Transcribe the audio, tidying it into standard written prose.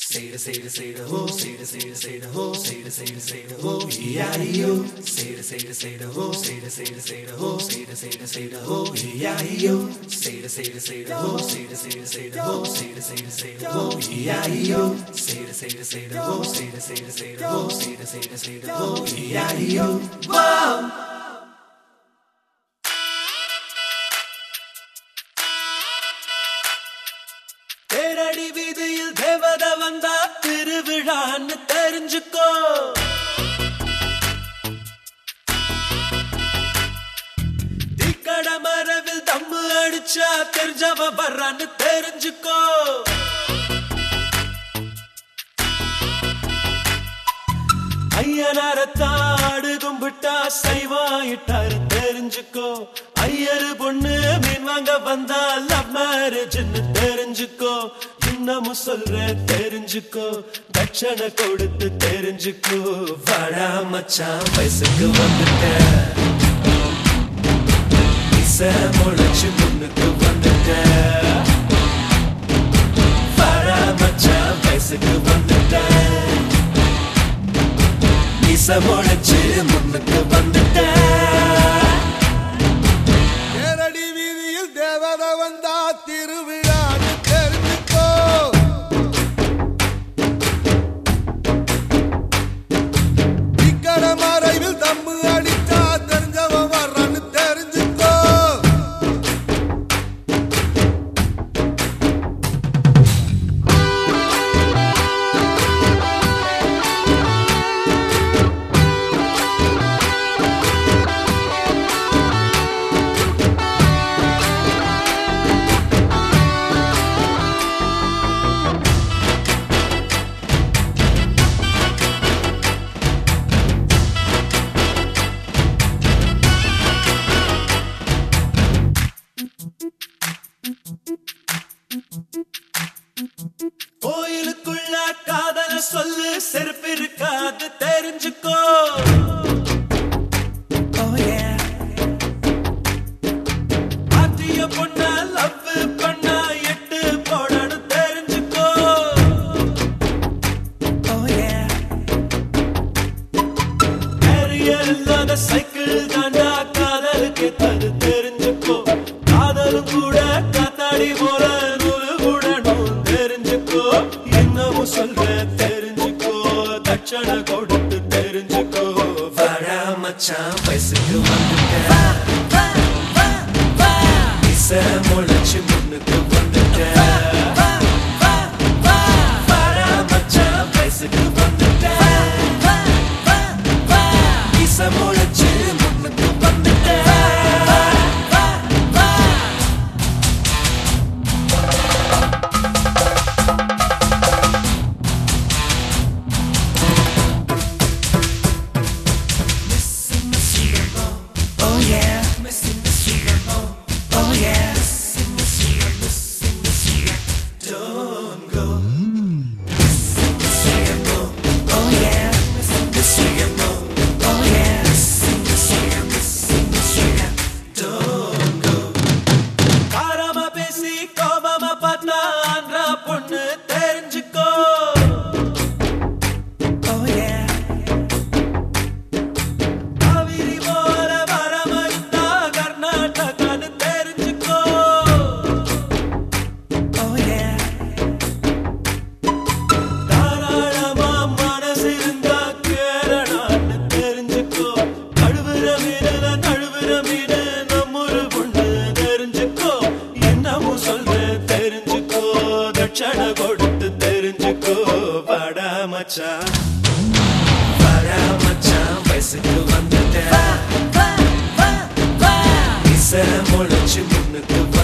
Say the ho, say the ho, say the ho, E-I-E-O. Say the ho, say the ho, say the ho, E-I-E-O. Say the ho, say the ho, say the ho, E-I-E-O. Say the ho, say the ho, say the ho, E-I-E-O. Wow! தேரடி வீதியில் தேவத வந்தா திருவிழான்னு தெரிஞ்சுக்கோ. தீக்கட மரவில் தம்மு அடிச்சா தெரிஞ்சவ வர்றான்னு தெரிஞ்சுக்கோ. ஐயனாரத்தாடு கும்பிட்டா சைவாயிட்டாரு தெரிஞ்சுக்கோ. ஐயரு பொண்ணு மீன் வாங்க வந்தா லவ் மேரேஜ்னு தெரிஞ்சுக்கோ. இன்னமும் சொல்ற தெரிஞ்சுக்கோ, தட்சணை கொடுத்து தெரிஞ்சுக்கோ. வாடா மச்சான் வயசுக்கு வந்துட்ட, இச முளைச்சு முன்னுக்கு வந்துட்ட. வாடா மச்சான் வயசுக்கு வந்துட்ட, இச முளைச்சு முன்னுக்கு வந்துட்ட. தேரடி வீதியில் தேவத வந்தா திருவிழான்னு தெரிஞ்சுக்கோ. இக்கட மறைவில் தம்மு அடிச்சா தெரிஞ்சவ வர்றான்னு தெரிஞ்சுக்கோ. கோயிலுக்குள்ள காதல சொல்லு, செருப்பு இருக்காது தெரிஞ்சுக்கோ. ஆத்திய பொண்ண லவ் பண்ணா எட்டு போடணும் தெரிஞ்சுக்கோ. கேரியர் இல்லாத சைக்கிள் தாண்டா காதலுக்கு தது தெரிஞ்சுக்கோ. காதலும் கூட காத்தாடி போல என்னவும் சொல்ற தெரிஞ்சுக்கோ, தட்சணை கொடுத்து தெரிஞ்சுக்கோ. வாடா மச்சான் வயசுக்கு வந்துட்ட, இச முளைச்சு முன்னுக்கு வந்துட்ட. வாடா மச்சான் வயசுக்கு வந்துட்ட, இச முளைச்சு முன்னுக்கு வந்துட்ட. பொண்ணு தெரிஞ்சுக்கோ. காவிரி போல வரமறித்தா கர்நாடகான்னு தெரிஞ்சுக்கோ. தாராளமா மனசு இருந்தா கேரளான்னு தெரிஞ்சுக்கோ. நழுவுற மீன நழுவுற மீன நம்மொரு பொண்ணு தெரிஞ்சுக்கோ. என்னவும் சொல்ற தெரிஞ்சுக்கோ, தட்சணை கொடுத்து தெரிஞ்சுக்கோ. வாடா மச்சான், வாடா மச்சான் வயசுக்கு வந்துட்ட, இச முளைச்சு முன்னுக்கு